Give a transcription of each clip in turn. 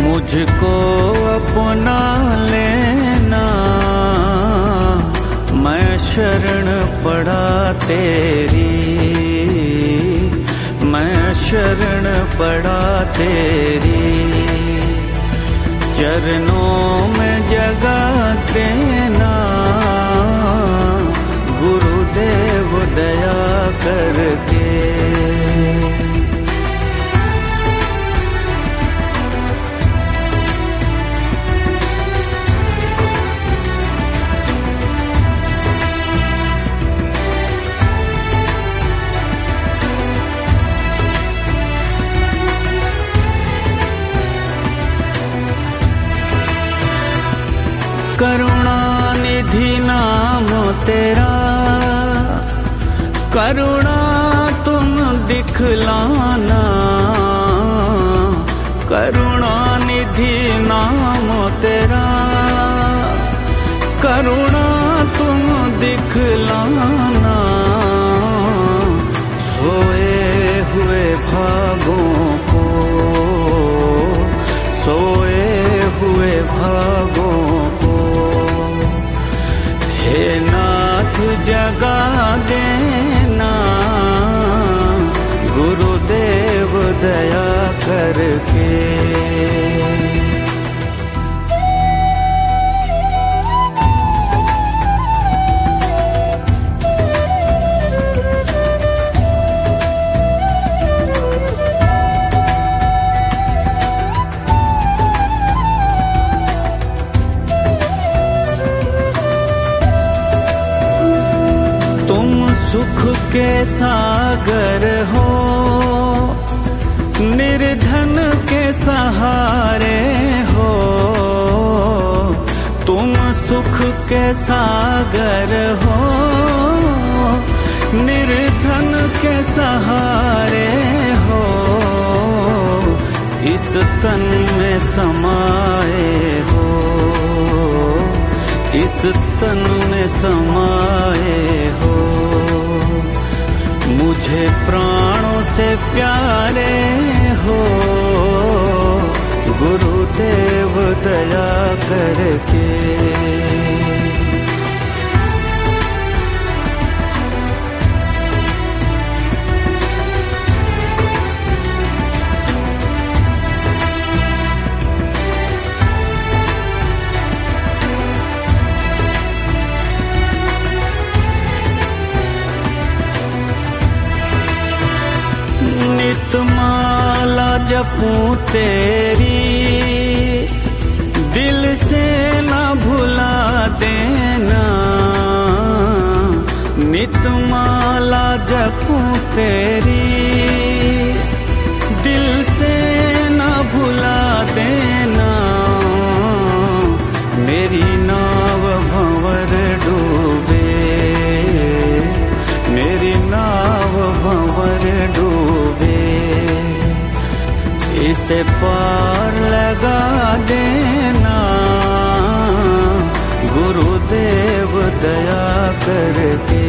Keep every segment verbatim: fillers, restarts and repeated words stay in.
मुझको अपना लेना, मैं शरण पड़ा तेरी, मैं शरण पड़ा तेरी। चरणों में जगह देना, गुरुदेव दया करके। करुणा निधि नाम तेरा, करुणा तुम दिखलाना, करुणा निधि नाम तेरा, करुणा तुम दिखलाना। सोए हुए भागों को, सोए हुए भागों को, हे नाथ जगा देना, गुरुदेव दया करके। सुख के सागर हो, निर्धन के सहारे हो, तुम सुख के सागर हो, निर्धन के सहारे हो। इस तन में समाये हो, इस तन में समाये हो, मुझे प्राणों से प्यारे हो, गुरुदेव दया करके। माला जपूं तेरी, दिल से न भुला देना, नित माला जपूं तेरी, दिल से न भुला देना। मेरी नाव भंवर डूबे, मेरी नाव भंवर डूबे, इसे पार लगा देना, गुरुदेव दया करके।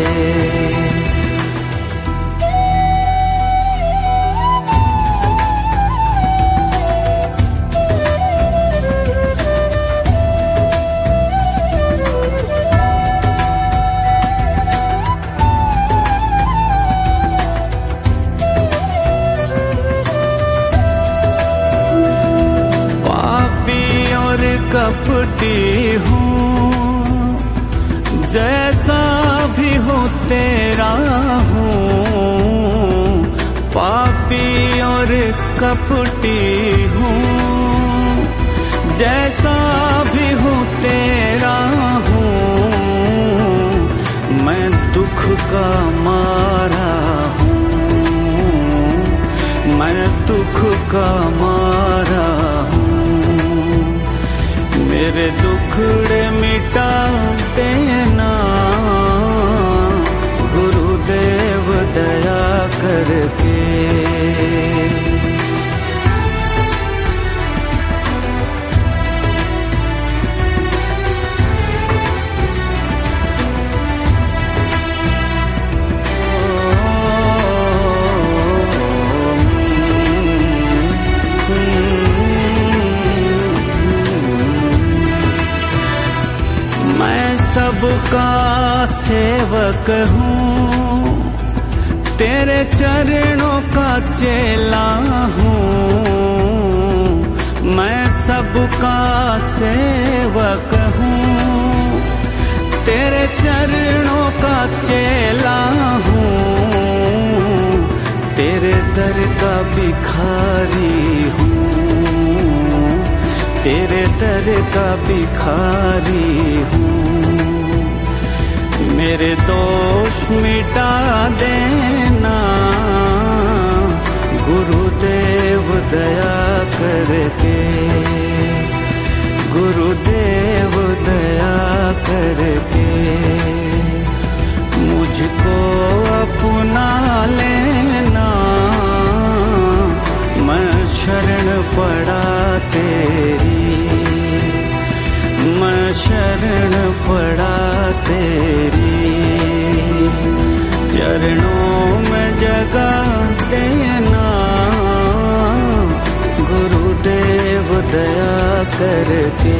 कपटी हूँ, जैसा भी हो तेरा हूँ, पापी और कपटी हूँ, जैसा भी हो तेरा हूँ। मैं दुख का मारा हूँ, मैं दुख का मारा हूँ, मेरे दुखड़े मिटा देना, गुरुदेव दया करके। सबका सेवक हूँ, तेरे चरणों का चेला हूँ। मैं सबका सेवक हूँ, तेरे चरणों का चेला हूँ। तेरे दर का भिखारी हूँ, तेरे दर का भिखारी हूँ। मेरे दोष मिटा देना गुरुदेव दया करके, गुरुदेव दया करके। मुझको अपना लेना, मैं शरण पड़ा तेरी, मैं शरण पड़ा तेरी। चरणों में जगह देना गुरुदेव दया करके,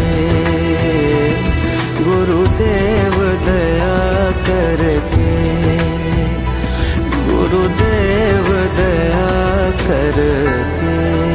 गुरुदेव दया करके, गुरुदेव दया करके।